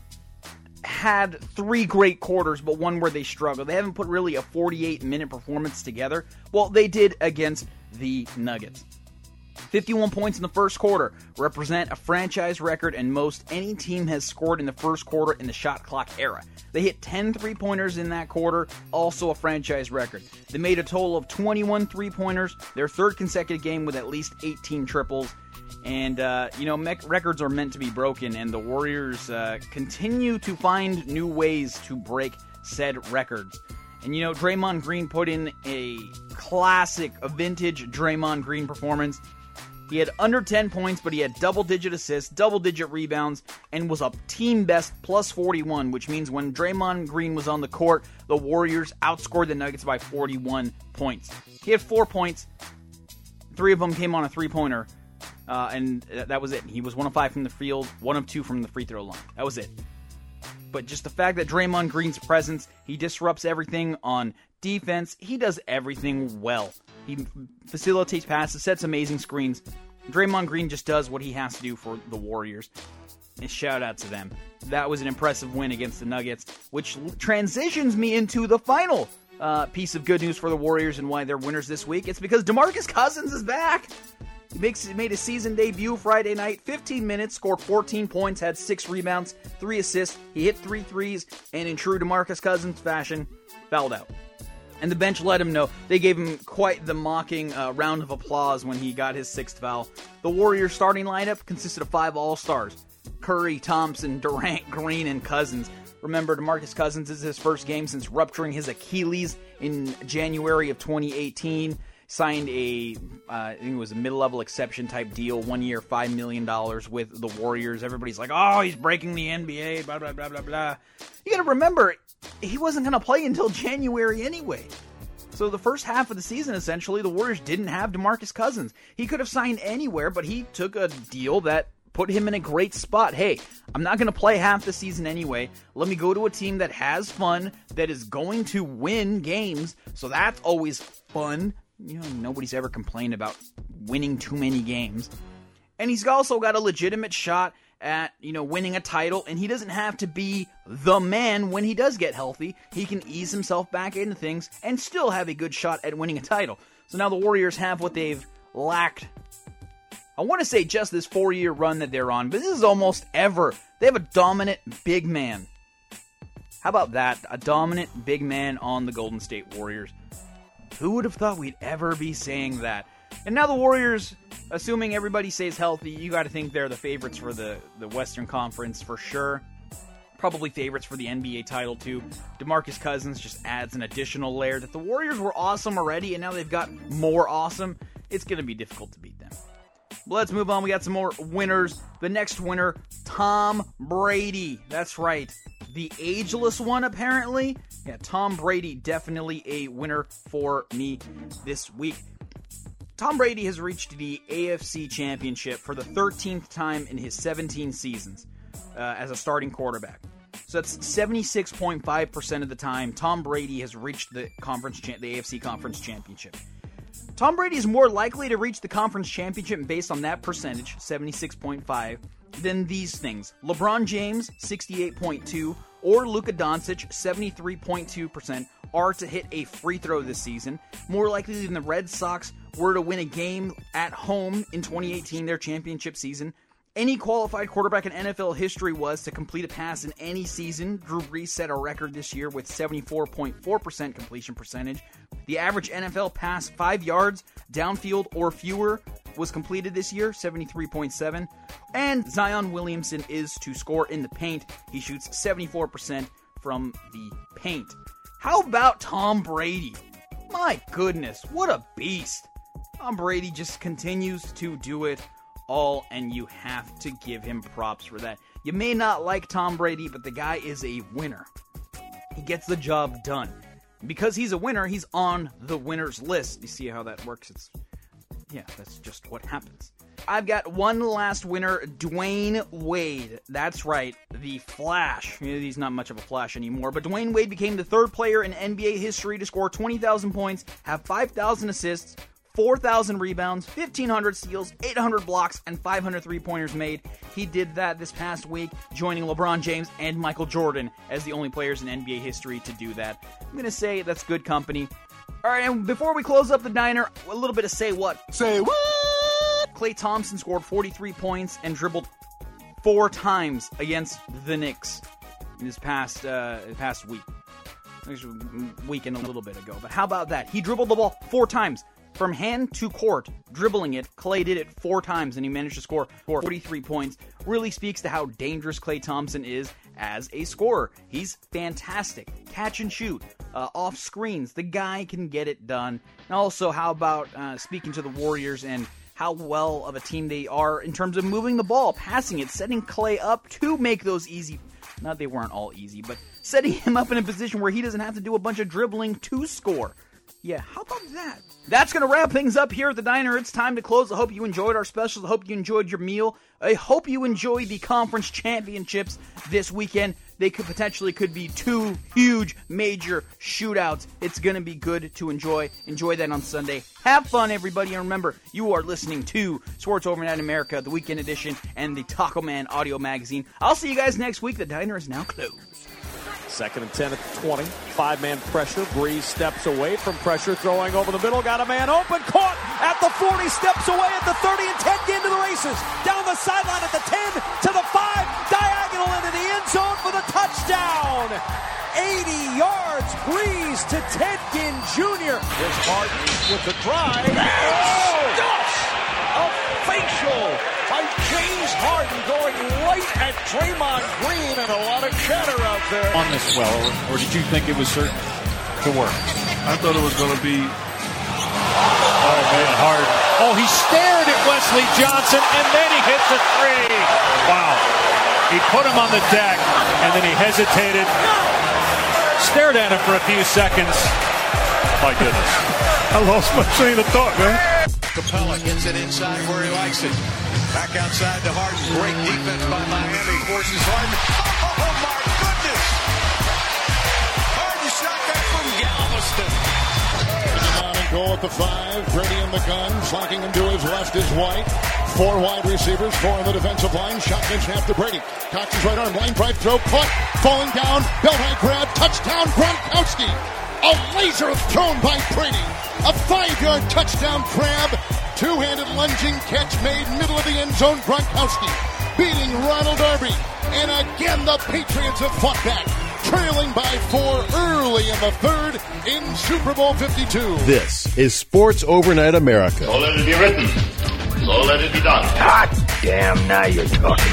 had three great quarters, but one where they struggled. They haven't put really a forty-eight minute performance together. Well, they did against the Nuggets. fifty-one points in the first quarter represent a franchise record and most any team has scored in the first quarter in the shot clock era. They hit ten three-pointers in that quarter, also a franchise record. They made a total of twenty-one three-pointers, their third consecutive game with at least eighteen triples. And, uh, you know, me- records are meant to be broken, and the Warriors uh, continue to find new ways to break said records. And, you know, Draymond Green put in a classic, a vintage Draymond Green performance. He had under ten points, but he had double-digit assists, double-digit rebounds, and was a team best plus forty-one, which means when Draymond Green was on the court, the Warriors outscored the Nuggets by forty-one points. He had four points. Three of them came on a three-pointer, uh, and that was it. He was one of five from the field, one of two from the free throw line. That was it. But just the fact that Draymond Green's presence, he disrupts everything on defense. He does everything well. He facilitates passes, sets amazing screens. Draymond Green just does what he has to do for the Warriors. And shout out to them. That was an impressive win against the Nuggets, which transitions me into the final uh, piece of good news for the Warriors and why they're winners this week. It's because DeMarcus Cousins is back. He makes, he made his season debut Friday night, fifteen minutes, scored fourteen points, had six rebounds, three assists. He hit three threes, and in true DeMarcus Cousins fashion, fouled out. And the bench let him know. They gave him quite the mocking uh, round of applause when he got his sixth foul. The Warriors starting lineup consisted of five All-Stars: Curry, Thompson, Durant, Green, and Cousins. Remember, DeMarcus Cousins is his first game since rupturing his Achilles in January of twenty eighteen. Signed a, uh, I think it was a mid-level exception type deal, one year, five million dollars with the Warriors. Everybody's like, oh, he's breaking the N B A, blah, blah, blah, blah, blah. You got to remember, he wasn't going to play until January anyway. So the first half of the season, essentially, the Warriors didn't have DeMarcus Cousins. He could have signed anywhere, but he took a deal that put him in a great spot. Hey, I'm not going to play half the season anyway. Let me go to a team that has fun, that is going to win games. So that's always fun. You know, nobody's ever complained about winning too many games. And he's also got a legitimate shot at, you know, winning a title, and he doesn't have to be the man when he does get healthy. He can ease himself back into things and still have a good shot at winning a title. So now the Warriors have what they've lacked. I want to say just this four-year run that they're on, but this is almost ever. They have a dominant big man. How about that? A dominant big man on the Golden State Warriors. Who would have thought we'd ever be saying that? And now the Warriors, assuming everybody stays healthy, you got to think they're the favorites for the, the Western Conference for sure. Probably favorites for the N B A title too. DeMarcus Cousins just adds an additional layer that the Warriors were awesome already, and now they've got more awesome. It's going to be difficult to beat them. But let's move on. We got some more winners. The next winner, Tom Brady. That's right. The ageless one, apparently. Yeah, Tom Brady, definitely a winner for me this week. Tom Brady has reached the A F C Championship for the thirteenth time in his seventeen seasons uh, as a starting quarterback. So that's seventy-six point five percent of the time Tom Brady has reached the conference, cha- the A F C Conference Championship. Tom Brady is more likely to reach the conference championship based on that percentage, seventy-six point five, than these things. LeBron James, sixty-eight point two, or Luka Doncic, seventy-three point two percent, are to hit a free throw this season. More likely than the Red Sox were to win a game at home in twenty eighteen, their championship season. Any qualified quarterback in N F L history was to complete a pass in any season. Drew Brees set a record this year with seventy-four point four percent completion percentage. The average N F L pass five yards downfield or fewer was completed this year, seventy-three point seven. And Zion Williamson is to score in the paint. He shoots seventy-four percent from the paint. How about Tom Brady? My goodness, what a beast. Tom Brady just continues to do it all, and you have to give him props for that. You may not like Tom Brady, but the guy is a winner. He gets the job done. Because he's a winner, he's on the winner's list. You see how that works? It's yeah, that's just what happens. I've got one last winner, Dwayne Wade. That's right, the Flash. He's not much of a Flash anymore, but Dwayne Wade became the third player in N B A history to score twenty thousand points, have five thousand assists, four thousand rebounds, fifteen hundred steals, eight hundred blocks, and five hundred three-pointers made. He did that this past week, joining LeBron James and Michael Jordan as the only players in N B A history to do that. I'm going to say that's good company. All right, and before we close up the diner, a little bit of say what. Say what? Klay Thompson scored forty-three points and dribbled four times against the Knicks in this past, uh, past week. Actually, week and a little bit ago. But how about that? He dribbled the ball four times. From hand to court, dribbling it, Klay did it four times, and he managed to score forty-three points. Really speaks to how dangerous Klay Thompson is as a scorer. He's fantastic. Catch and shoot, uh, off screens. The guy can get it done. And also, how about uh, speaking to the Warriors and how well of a team they are in terms of moving the ball, passing it, setting Klay up to make those easy. Not they weren't all easy, but setting him up in a position where he doesn't have to do a bunch of dribbling to score. Yeah, how about that? That's going to wrap things up here at the diner. It's time to close. I hope you enjoyed our specials. I hope you enjoyed your meal. I hope you enjoy the conference championships this weekend. They could potentially could be two huge major shootouts. It's going to be good to enjoy. Enjoy that on Sunday. Have fun, everybody. And remember, you are listening to Sports Overnight America, the weekend edition, and the Taco Man audio magazine. I'll see you guys next week. The diner is now closed. Second and ten at the twenty. Five-man pressure. Breeze steps away from pressure. Throwing over the middle. Got a man open. Caught at the forty. Steps away at the thirty and ten. Into the races. Down the sideline at the ten. To the five. Diagonal into the end zone for the touchdown. eighty yards. Breeze to Tedkin Junior Here's Harden with the drive. Oh! A facial by James James Harden going right at Draymond Green, and a lot of chatter out there. On this well, or, or did you think it was certain to work? I thought it was going to be. Oh, man, Harden. Oh, he stared at Wesley Johnson, and then he hit the three. Wow. He put him on the deck, and then he hesitated, stared at him for a few seconds. My goodness. I lost my train of thought, man. Capella gets it inside where he likes it. Back outside to Harden. Great defense by Miami. Forces Harden. Oh, my goodness. Harden shot that from Galveston. Down and goal at the five. Brady in the gun. Flanking him to his left is White. Four wide receivers. Four on the defensive line. Shotgun snap to Brady. Cox's right arm. Line drive throw. Caught. Falling down. Belt high grab. Touchdown. Gronkowski. A laser thrown by Brady. A five-yard touchdown crab. Two-handed lunging catch made middle of the end zone. Gronkowski beating Ronald Darby. And again, the Patriots have fought back. Trailing by four early in the third in Super Bowl fifty-two. This is Sports Overnight America. So let it be written. So let it be done. Hot damn, now you're talking.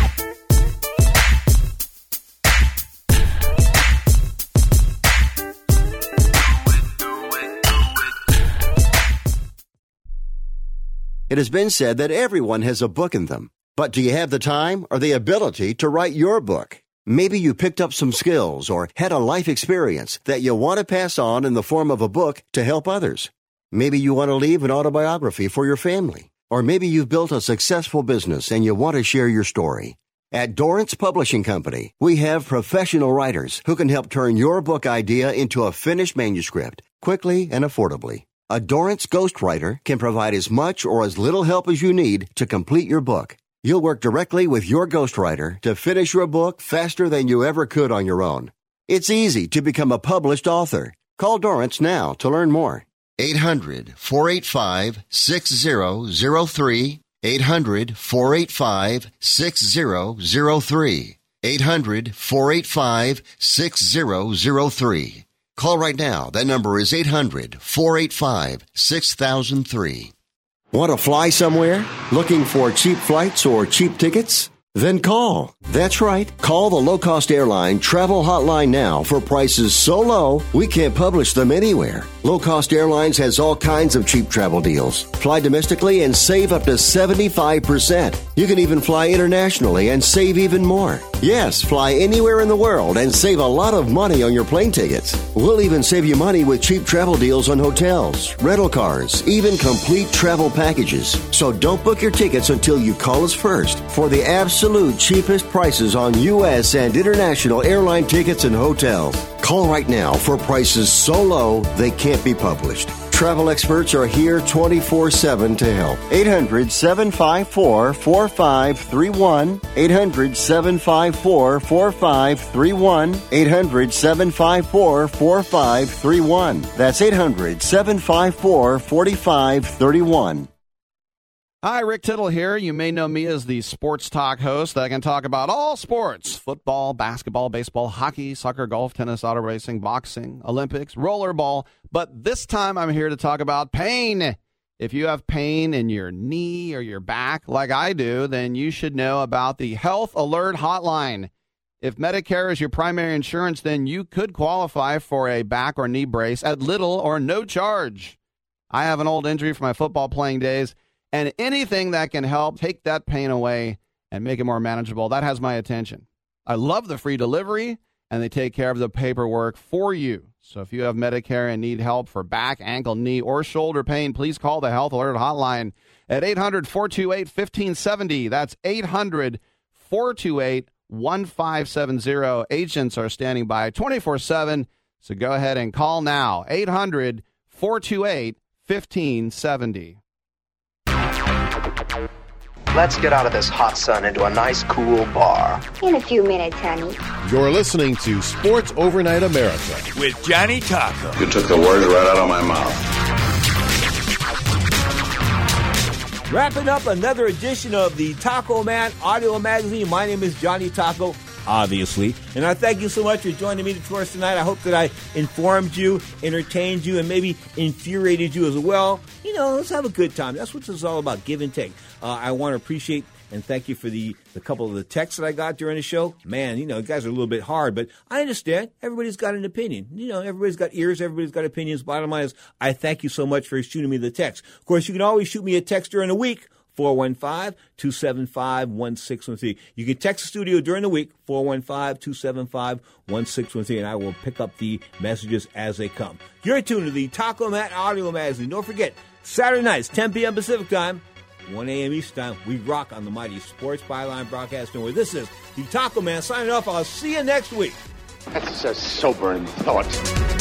It has been said that everyone has a book in them. But do you have the time or the ability to write your book? Maybe you picked up some skills or had a life experience that you want to pass on in the form of a book to help others. Maybe you want to leave an autobiography for your family. Or maybe you've built a successful business and you want to share your story. At Dorrance Publishing Company, we have professional writers who can help turn your book idea into a finished manuscript quickly and affordably. A Dorrance ghostwriter can provide as much or as little help as you need to complete your book. You'll work directly with your ghostwriter to finish your book faster than you ever could on your own. It's easy to become a published author. Call Dorrance now to learn more. eight hundred, four eight five, six zero zero three. eight hundred, four eight five, six zero zero three. eight hundred, four eight five, six zero zero three. Call right now. That number is eight hundred, four eight five, six thousand three. Want to fly somewhere? Looking for cheap flights or cheap tickets? Then call. That's right. Call the low-cost airline travel hotline now for prices so low we can't publish them anywhere. Low-cost airlines has all kinds of cheap travel deals. Fly domestically and save up to seventy-five percent. You can even fly internationally and save even more. Yes, fly anywhere in the world and save a lot of money on your plane tickets. We'll even save you money with cheap travel deals on hotels, rental cars, even complete travel packages. So don't book your tickets until you call us first for the absolute cheapest prices on U S and international airline tickets and hotels. Call right now for prices so low they can't be published. Travel experts are here twenty-four seven to help. eight hundred, seven five four, four five three one. eight hundred, seven five four, four five three one. eight hundred, seven five four, four five three one. That's eight hundred, seven five four, four five three one. Hi, Rick Tittle here. You may know me as the sports talk host that can talk about all sports: football, basketball, baseball, hockey, soccer, golf, tennis, auto racing, boxing, Olympics, rollerball. But this time I'm here to talk about pain. If you have pain in your knee or your back like I do, then you should know about the Health Alert Hotline. If Medicare is your primary insurance, then you could qualify for a back or knee brace at little or no charge. I have an old injury from my football playing days, and anything that can help take that pain away and make it more manageable, that has my attention. I love the free delivery, and they take care of the paperwork for you. So if you have Medicare and need help for back, ankle, knee, or shoulder pain, please call the Health Alert Hotline at eight hundred, four two eight, one five seven zero. That's eight hundred, four two eight, one five seven zero. Agents are standing by twenty-four seven, so go ahead and call now. eight hundred, four two eight, one five seven zero. Let's get out of this hot sun into a nice, cool bar. In a few minutes, honey. You're listening to Sports Overnight America with Johnny Taco. You took the words right out of my mouth. Wrapping up another edition of the Taco Man Audio Magazine. My name is Johnny Taco, obviously. And I thank you so much for joining me for us tonight. I hope that I informed you, entertained you, and maybe infuriated you as well. You know, let's have a good time. That's what this is all about, give and take. Uh, I want to appreciate And thank you for the, the couple of the texts that I got during the show. Man, you know, you guys are a little bit hard, but I understand. Everybody's got an opinion. You know, everybody's got ears. Everybody's got opinions. Bottom line is, I thank you so much for shooting me the text. Of course, you can always shoot me a text during the week. four one five, two seven five, one six one three. You can text the studio during the week, four one five, two seven five, one six one three, and I will pick up the messages as they come. You're tuned to the Taco Mat Audio Magazine. Don't forget, Saturday nights, ten p.m. Pacific Time, one a.m. Eastern Time, we rock on the mighty Sports Byline Broadcast Network. This is the Taco Man signing off. I'll see you next week. That's a sobering thought.